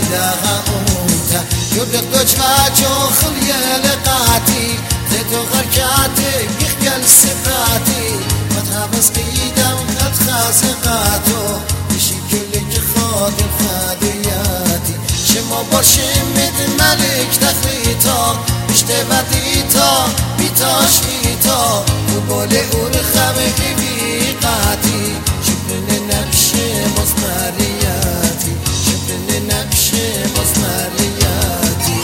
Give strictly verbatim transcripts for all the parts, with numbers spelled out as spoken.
دغموتا يبلغ وجهه خليه لقاتي زيتو غركاتي يخجل سباتي متهمس قيدة وقد خازقاتو يشي كلك خاض الخادياتي شما برشمد ملك تخليتا اشتباديتا بيتاش ايتا وبولي ورخمك بيقاتي شبن نقش مصمرياتي شبن نقش مصمرياتي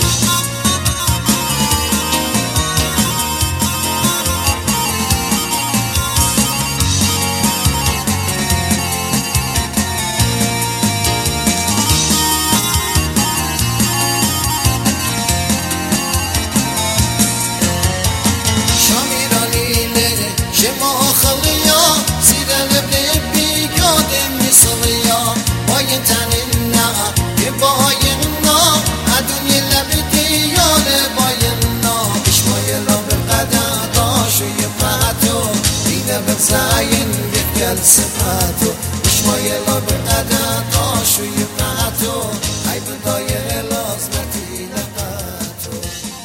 شما خليا سيدا لبلبي قادم مصريا باين تننا بايننا عدوني لبدي يالا بايننا بشماي الله بالقدر داشو يبقاتو دينا بزاين يبقال صفاتو بشماي الله بالقدر داشو يبقاتو هاي بداير لازمتي لقاتو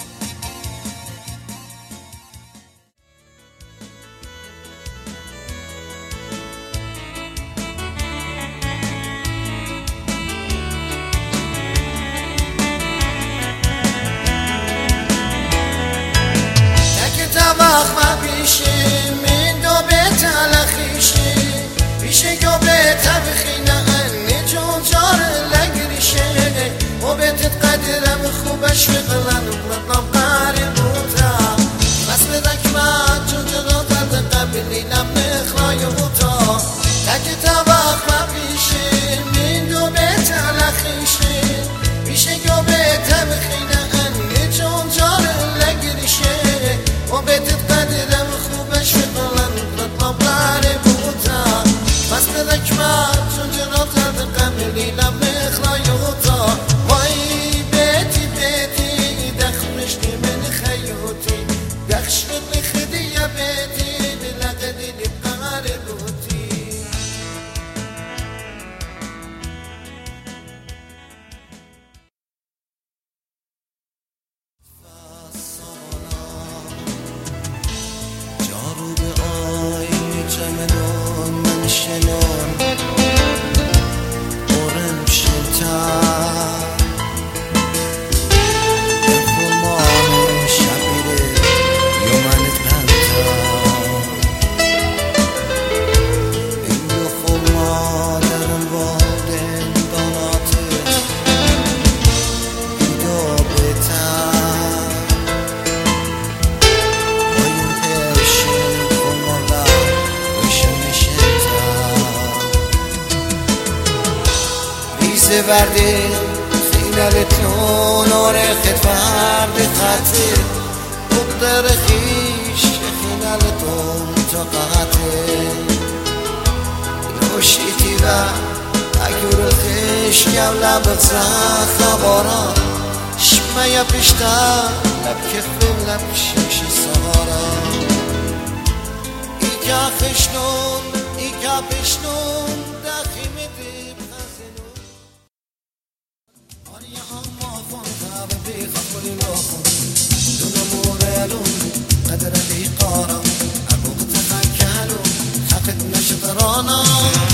طبخ ما بيشي من دو بيت على خيشي بيشي جو بيت بخينا اني جون جار لقريشي وبيت تقدر بخوبش في غلان وبرطم قاري بوتا بس بدك ما جون جرات قبلي لما خلاي بوتا تاكي طبخ ما بيشي من دو بيت على خيشي بيشي جو بيت بخينا اني جون جار لقريشي وبيت تقدر خوبش في قلن تطلب لاري بوتا بس بدك ما جنجرات هذا قبلي لما اخلا يوتا واي بيتي بيتي دخمشني من خيوتي دخشني خدي يا بيتي بلقدي لبقاري بوتي وردی خیلالتون آرخت فرد خطه بقدر خیش خیلالتون تقاطه نوشیتی و اگر خیش گولا بغزا خبارا شمایا پشتا لب کفم لب شمشی سهارا ایکا خشنون ایکا پشنون داخیم دیب خزنون آریا اما فانتا ببی خفوری لخون دون مورالون قدر دی قارا ابوق تفکلون حقد نشطرانا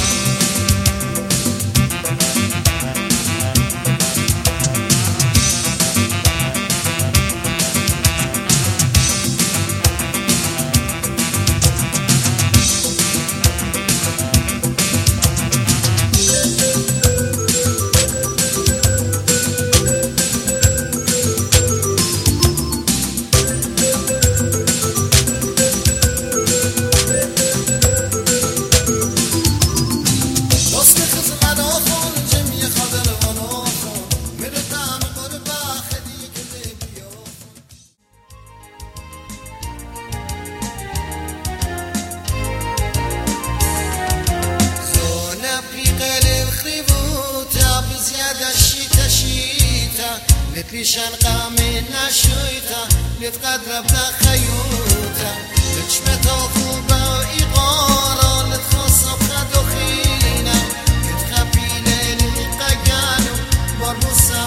لتليشان قامي ناشويتا لتقدر بلا خيوتا لتشمت وخوبة وإيقارا لتخصب خدو خينا لتخبي ليلي قاقانو برموسا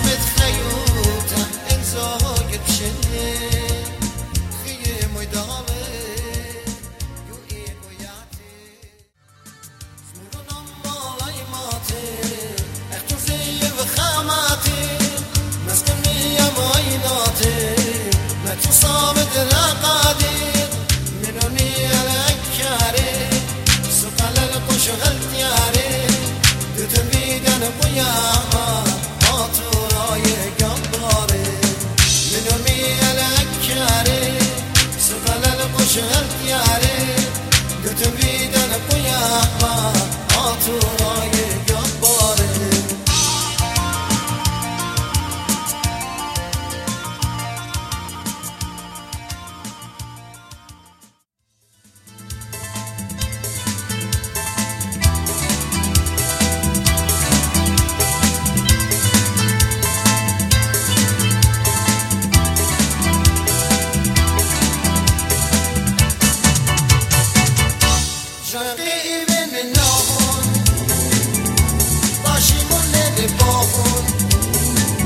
صامد رقادي منوني الأكاري سقال القش غلتياري تتبيدن قياما عطراي قباري منوني الأكاري سقال القش غلتياري تتبيدن قياما عطراي قباري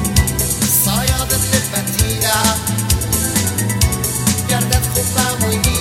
Gardad خوبم